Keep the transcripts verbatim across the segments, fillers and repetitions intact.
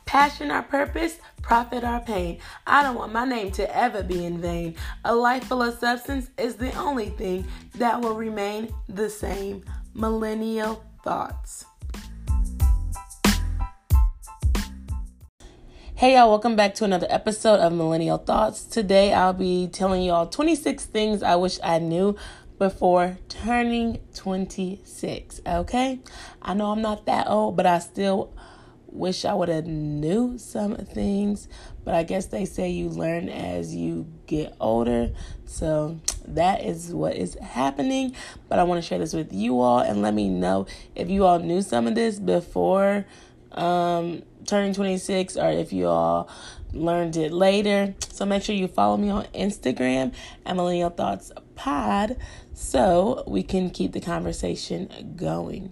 Passion our purpose, profit our pain. I don't want my name to ever be in vain. A life full of substance is the only thing that will remain the same. Millennial Thoughts. Hey y'all, welcome back to another episode of Millennial Thoughts. Today I'll be telling y'all twenty-six things I wish I knew before turning twenty-six, okay? I know I'm not that old, but I still wish I would have knew some things, but I guess they say you learn as you get older, so that is what is happening. But I want to share this with you all and let me know if you all knew some of this before um, turning twenty-six or if you all learned it later. So make sure you follow me on Instagram at Millennial Thoughts Pod so we can keep the conversation going.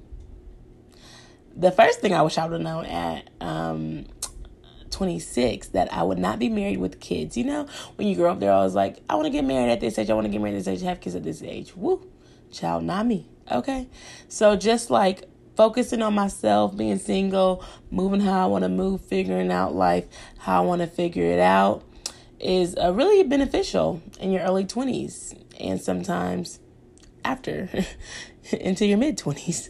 The first thing I wish I would have known at um, twenty-six, that I would not be married with kids. You know, when you grow up, they're always like, I want to get married at this age. I want to get married at this age, have kids at this age. Woo, child, not me. Okay. So just like focusing on myself, being single, moving how I want to move, figuring out life, how I want to figure it out is uh, really beneficial in your early twenties and sometimes after into your mid twenties.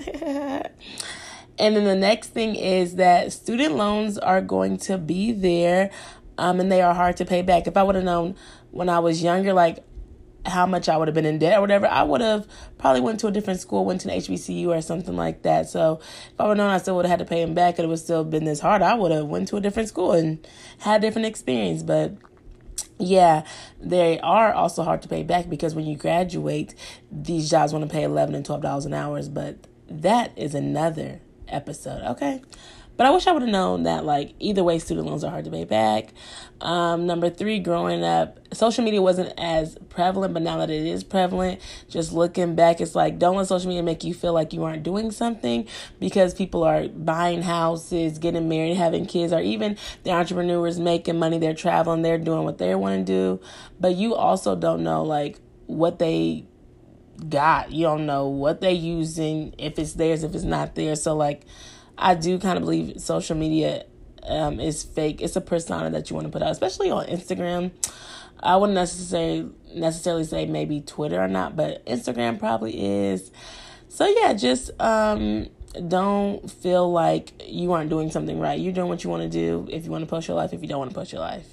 And then the next thing is that student loans are going to be there, um, and they are hard to pay back. If I would have known when I was younger, like how much I would have been in debt or whatever, I would have probably went to a different school, went to an H B C U or something like that. So if I would have known I still would have had to pay them back and it would still been this hard, I would have went to a different school and had a different experience. But yeah, they are also hard to pay back because when you graduate, these jobs want to pay eleven and twelve dollars an hour. But that is another episode, okay? But I wish I would have known that, like, either way, student loans are hard to pay back. Um, number three, growing up, social media wasn't as prevalent, but now that it is prevalent, just looking back, it's like, don't let social media make you feel like you aren't doing something, because people are buying houses, getting married, having kids, or even the entrepreneurs making money, they're traveling, they're doing what they want to do, but you also don't know, like, what they got. You don't know what they're using, if it's theirs, if it's not theirs. So like, I do kind of believe social media um, is fake. It's a persona that you want to put out, especially on Instagram. I wouldn't necessarily necessarily say maybe Twitter or not, but Instagram probably is. So yeah, just um, don't feel like you aren't doing something right. You're doing what you want to do. If you want to post your life, if you don't want to post your life.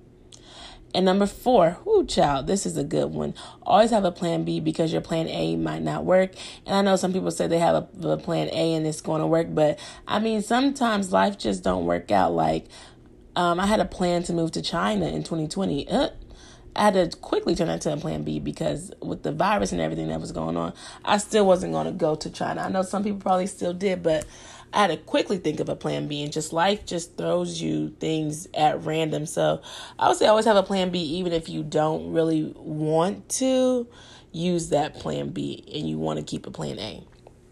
And number four, whoo, child, this is a good one. Always have a plan B, because your plan A might not work. And I know some people say they have a, a plan A and it's going to work, but I mean, sometimes life just don't work out. Like, um, I had a plan to move to China in twenty twenty. Uh, I had to quickly turn that to a plan B because with the virus and everything that was going on, I still wasn't going to go to China. I know some people probably still did, but I had to quickly think of a plan B, and just life just throws you things at random. So I would say always have a plan B, even if you don't really want to use that plan B and you want to keep a plan A.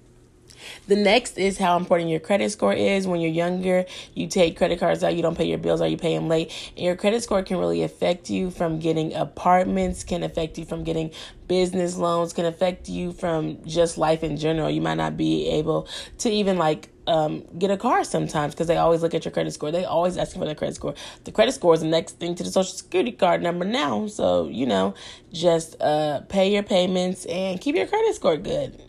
The next is how important your credit score is. When you're younger, you take credit cards out, you don't pay your bills, or you pay them late. And your credit score can really affect you from getting apartments, can affect you from getting business loans, can affect you from just life in general. You might not be able to even like um, get a car sometimes because they always look at your credit score. They always ask you for the credit score. The credit score is the next thing to the social security card number now. So, you know, just uh, pay your payments and keep your credit score good.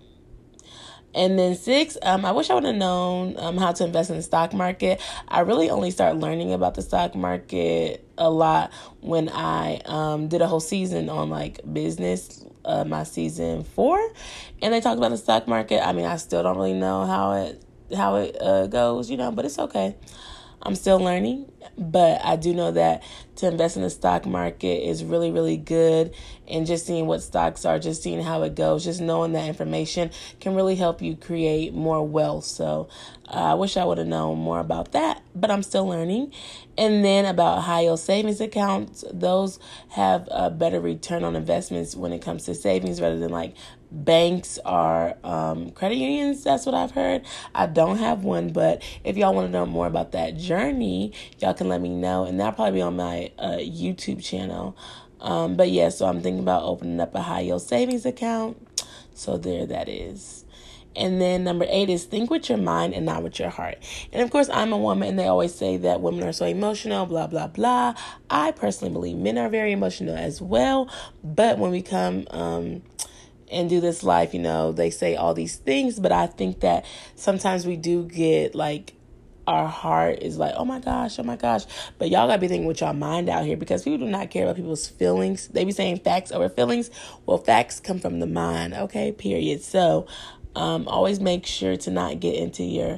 And then six, um, I wish I would have known um, how to invest in the stock market. I really only started learning about the stock market a lot when I um, did a whole season on like business, uh, my season four, and they talked about the stock market. I mean, I still don't really know how it how it uh, goes, you know, but it's okay. I'm still learning, but I do know that to invest in the stock market is really, really good. And just seeing what stocks are, just seeing how it goes, just knowing that information can really help you create more wealth. So uh, I wish I would have known more about that, but I'm still learning. And then about high yield savings accounts, those have a better return on investments when it comes to savings rather than like banks or um, credit unions. That's what I've heard. I don't have one, but if y'all want to know more about that journey, y'all can let me know, and that'll probably be on my uh, YouTube channel. Um, but yeah, so I'm thinking about opening up a high yield savings account. So there that is. And then number eight is think with your mind and not with your heart. And of course, I'm a woman, and they always say that women are so emotional, blah, blah, blah. I personally believe men are very emotional as well. But when we come um, and do this life, you know, they say all these things. But I think that sometimes we do get like, our heart is like, oh my gosh, oh my gosh. But y'all gotta be thinking with your mind out here, because people do not care about people's feelings. They be saying facts over feelings. Well, facts come from the mind, okay, period. So um, always make sure to not get into your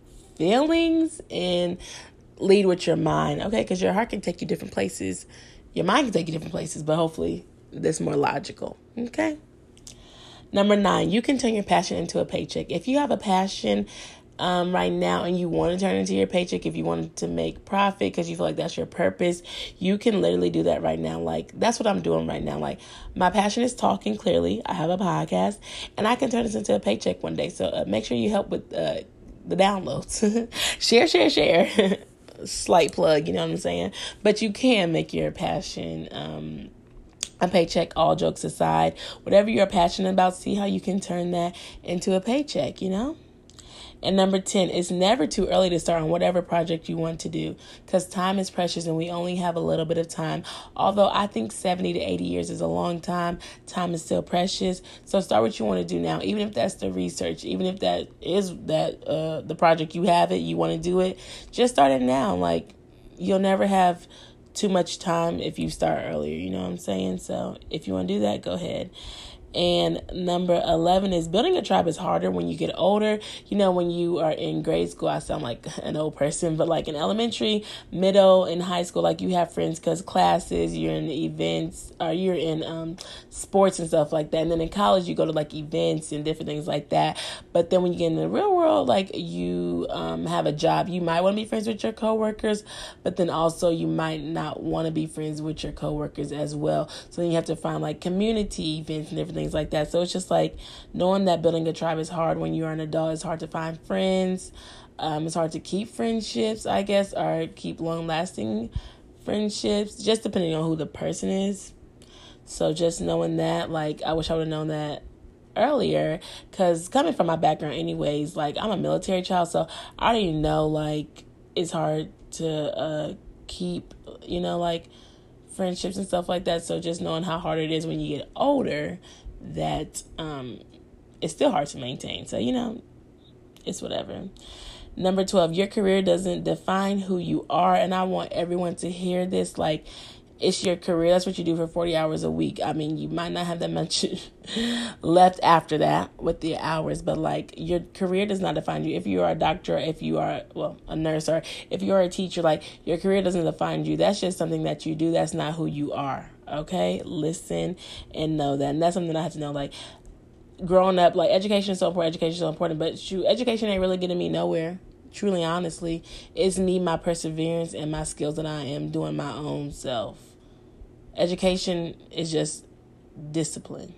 feelings and lead with your mind, okay? Because your heart can take you different places. Your mind can take you different places, but hopefully that's more logical, okay? Number nine, you can turn your passion into a paycheck. If you have a passion Um, right now and you want to turn it into your paycheck, if you want to make profit because you feel like that's your purpose, you can literally do that right now. Like, that's what I'm doing right now. Like, my passion is talking clearly. I have a podcast and I can turn this into a paycheck one day. So uh, make sure you help with uh, the downloads. share, share, share. Slight plug, you know what I'm saying? But you can make your passion um, a paycheck, all jokes aside. Whatever you're passionate about, see how you can turn that into a paycheck, you know? And number ten, it's never too early to start on whatever project you want to do, because time is precious and we only have a little bit of time. Although I think seventy to eighty years is a long time, time is still precious. So start what you want to do now, even if that's the research, even if that is that uh, the project, you have it, you want to do it, just start it now. Like, you'll never have too much time if you start earlier, you know what I'm saying? So if you want to do that, go ahead. And number eleven is building a tribe is harder when you get older. You know, when you are in grade school, I sound like an old person, but like in elementary, middle, and high school, like you have friends because classes, you're in events, or you're in um, sports and stuff like that. And then in college, you go to like events and different things like that. But then when you get in the real world, like you um, have a job, you might want to be friends with your coworkers, but then also you might not want to be friends with your coworkers as well. So then you have to find like community events and different things like that. So it's just like knowing that building a tribe is hard when you're an adult. It's hard to find friends. Um, it's hard to keep friendships, I guess, or keep long-lasting friendships, just depending on who the person is. So just knowing that, like, I wish I would have known that earlier, because coming from my background anyways, like, I'm a military child, so I already know, like, it's hard to uh, keep, you know, like, friendships and stuff like that. So just knowing how hard it is when you get older, that um, it's still hard to maintain. So, you know, it's whatever. Number twelve, your career doesn't define who you are. And I want everyone to hear this. Like, it's your career. That's what you do for forty hours a week. I mean, you might not have that much left after that with the hours, but like, your career does not define you. If you are a doctor, if you are, well, a nurse, or if you're a teacher, like, your career doesn't define you. That's just something that you do. That's not who you are. Okay? Listen and know that. And that's something I have to know. Like, growing up, like, education is so important. Education is so important, but shoot, education ain't really getting me nowhere. Truly, honestly, it's need my perseverance and my skills that I am doing my own self. Education is just discipline.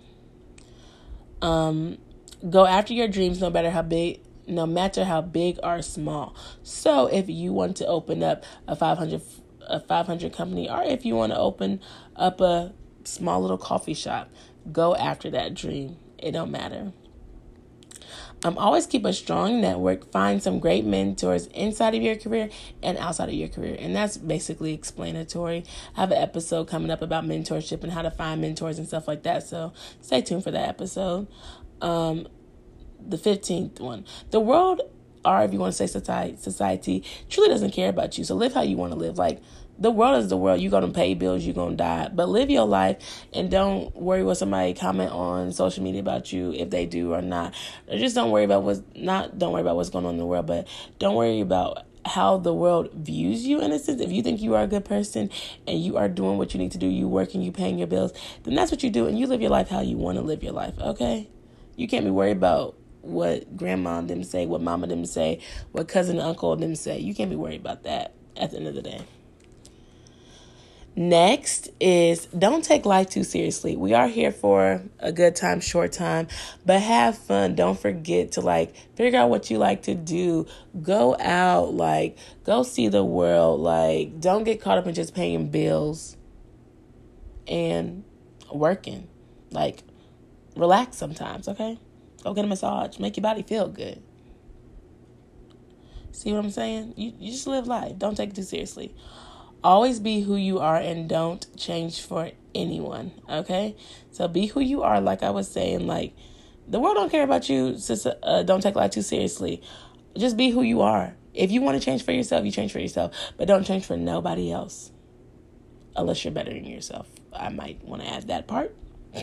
Um, go after your dreams, no matter how big, no matter how big or small. So, if you want to open up a five hundred a five hundred company, or if you want to open up a small little coffee shop, go after that dream. It don't matter. Um, always keep a strong network. Find some great mentors inside of your career and outside of your career. And that's basically explanatory. I have an episode coming up about mentorship and how to find mentors and stuff like that. So stay tuned for that episode. Um, the fifteenth one. The world, or if you want to say society, society truly doesn't care about you. So live how you want to live. Like, the world is the world. You're going to pay bills. You're going to die. But live your life and don't worry what somebody comment on social media about you, if they do or not. Or just don't worry about what's not, don't worry about what's going on in the world, but don't worry about how the world views you, in a sense. If you think you are a good person and you are doing what you need to do, you working, you paying your bills, then that's what you do. And you live your life how you want to live your life. Okay. You can't be worried about what grandma and them say, what mama them say, what cousin and uncle them say. You can't be worried about that at the end of the day. Next is don't take life too seriously. We are here for a good time, short time, but have fun. Don't forget to like figure out what you like to do. Go out, like go see the world. Like, don't get caught up in just paying bills and working. Like, relax sometimes, okay? Go get a massage. Make your body feel good. See what I'm saying? You, you just live life. Don't take it too seriously. Always be who you are and don't change for anyone, okay? So be who you are, like I was saying. Like, the world don't care about you, sister. Uh, don't take life too seriously. Just be who you are. If you want to change for yourself, you change for yourself. But don't change for nobody else. Unless you're bettering yourself. I might want to add that part.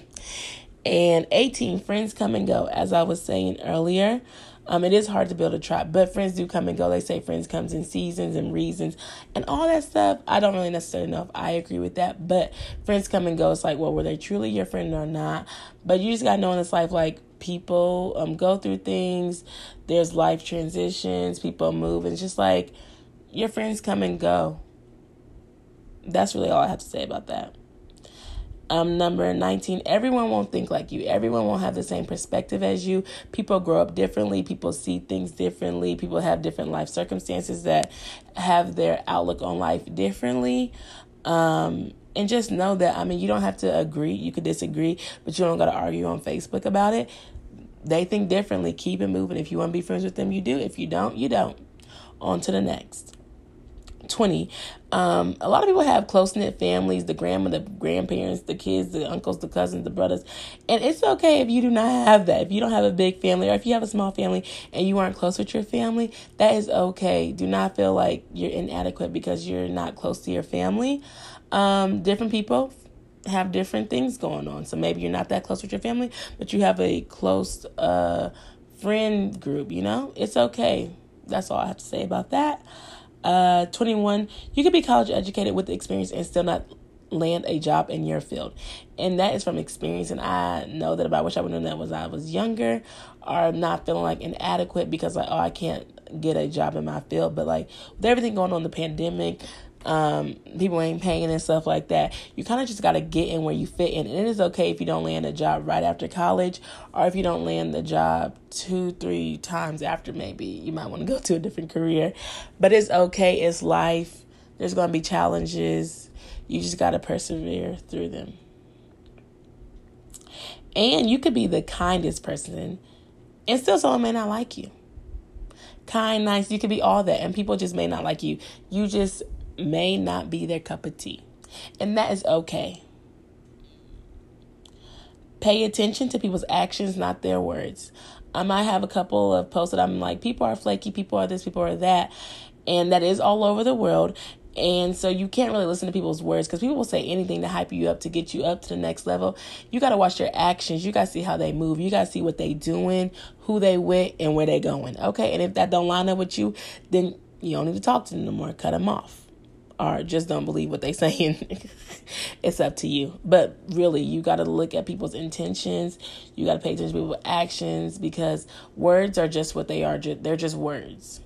And eighteen, friends come and go. As I was saying earlier, um, it is hard to build a tribe, but friends do come and go. They say friends comes in seasons and reasons and all that stuff. I don't really necessarily know if I agree with that, but friends come and go. It's like, well, were they truly your friend or not? But you just got to know in this life, like, people um go through things. There's life transitions. People move. And it's just like, your friends come and go. That's really all I have to say about that. Um, number nineteen, everyone won't think like you. Everyone won't have the same perspective as you. People grow up differently. People see things differently. People have different life circumstances that have their outlook on life differently. Um, and just know that, I mean, you don't have to agree. You could disagree, but you don't got to argue on Facebook about it. They think differently. Keep it moving. If you want to be friends with them, you do. If you don't, you don't. On to the next. twenty. Um, a lot of people have close-knit families, the grandma, the grandparents, the kids, the uncles, the cousins, the brothers. And it's okay if you do not have that. If you don't have a big family, or if you have a small family and you aren't close with your family, that is okay. Do not feel like you're inadequate because you're not close to your family. Um, different people have different things going on. So maybe you're not that close with your family, but you have a close uh, friend group, you know? It's okay. That's all I have to say about that. Uh, twenty-one, you could be college educated with experience and still not land a job in your field. And that is from experience. And I know that, about I wish I would have known that was I was younger, or not feeling like inadequate because, like, oh, I can't get a job in my field. But, like, with everything going on, the pandemic, um, people ain't paying and stuff like that, you kind of just got to get in where you fit in. And it is okay if you don't land a job right after college, or if you don't land the job two, three times after. Maybe you might want to go to a different career, but it's okay. It's life. There's going to be challenges. You just got to persevere through them. And you could be the kindest person and still someone may not like you. Kind, nice, you could be all that, and people just may not like you. You just may not be their cup of tea. And that is okay. Pay attention to people's actions, not their words. I might have a couple of posts that I'm like, people are flaky, people are this, people are that. And that is all over the world. And so you can't really listen to people's words, because people will say anything to hype you up, to get you up to the next level. You got to watch their actions. You got to see how they move. You got to see what they doing, who they with, and where they going. Okay. And if that don't line up with you, then you don't need to talk to them no more. Cut them off. Or just don't believe what they saying. It's up to you. But really, you got to look at people's intentions. You got to pay attention to people's actions, because words are just what they are. They're just words.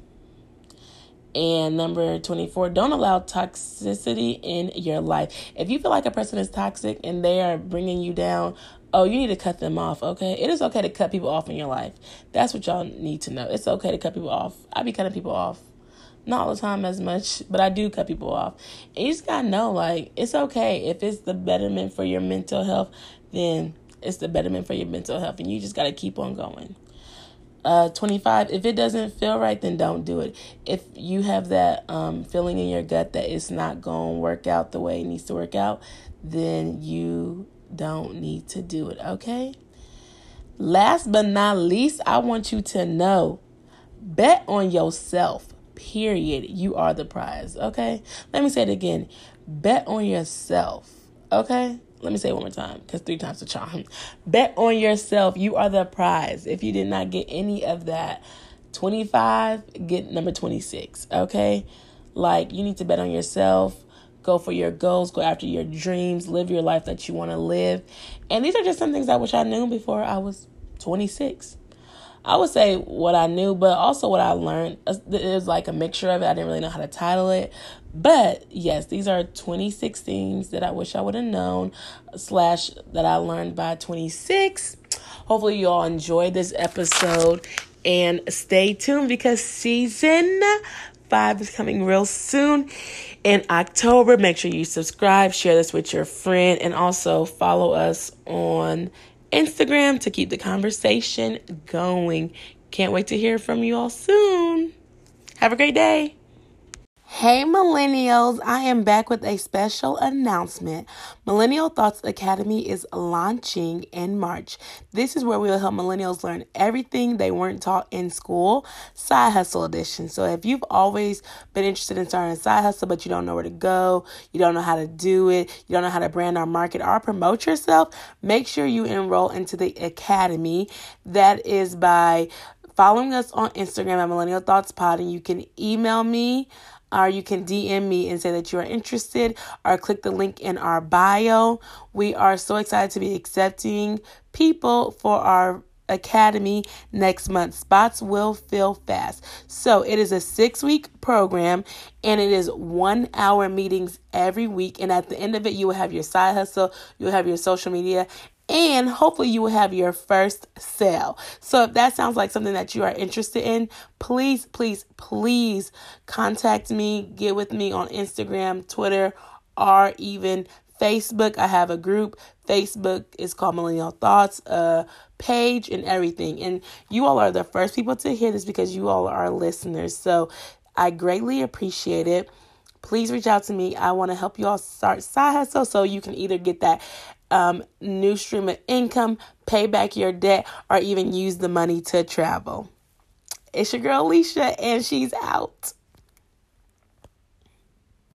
And number twenty-four, don't allow toxicity in your life. If you feel like a person is toxic and they are bringing you down, oh, you need to cut them off, okay? It is okay to cut people off in your life. That's what y'all need to know. It's okay to cut people off. I be cutting people off. Not all the time as much, but I do cut people off. And you just got to know, like, it's okay. If it's the betterment for your mental health, then it's the betterment for your mental health. And you just got to keep on going. Uh, twenty-five, if it doesn't feel right, then don't do it. If you have that um, feeling in your gut that it's not going to work out the way it needs to work out, then you don't need to do it, okay? Last but not least, I want you to know, bet on yourself, period. You are the prize, okay? Let me say it again. Bet on yourself, okay? Let me say it one more time, because three times the charm. Bet on yourself. You are the prize. If you did not get any of that, twenty-five, get number twenty-six, okay? Like, you need to bet on yourself. Go for your goals. Go after your dreams. Live your life that you want to live. And these are just some things I wish I knew before I was twenty-six. I would say what I knew, but also what I learned. It was like a mixture of it. I didn't really know how to title it. But yes, these are twenty-six things that I wish I would have known, slash that I learned by twenty-six. Hopefully you all enjoyed this episode, and stay tuned, because season five is coming real soon in October. Make sure you subscribe, share this with your friend, and also follow us on Instagram to keep the conversation going. Can't wait to hear from you all soon. Have a great day. Hey millennials, I am back with a special announcement. Millennial Thoughts Academy is launching in March. This is where we will help millennials learn everything they weren't taught in school, Side Hustle Edition. So if you've always been interested in starting a side hustle, but you don't know where to go, you don't know how to do it, you don't know how to brand or market or promote yourself, make sure you enroll into the academy. That is by following us on Instagram at Millennial Thoughts Pod, and you can email me or you can D M me and say that you are interested, or click the link in our bio. We are so excited to be accepting people for our academy next month. Spots will fill fast. So it is a six-week program, and it is one-hour meetings every week. And at the end of it, you will have your side hustle, you will have your social media, and hopefully you will have your first sale. So if that sounds like something that you are interested in, please, please, please contact me. Get with me on Instagram, Twitter, or even Facebook. I have a group. Facebook is called Millennial Thoughts, a page and everything. And you all are the first people to hear this because you all are listeners. So I greatly appreciate it. Please reach out to me. I want to help you all start side hustle so you can either get that Um, new stream of income, pay back your debt, or even use the money to travel. It's your girl Alicia, and she's out.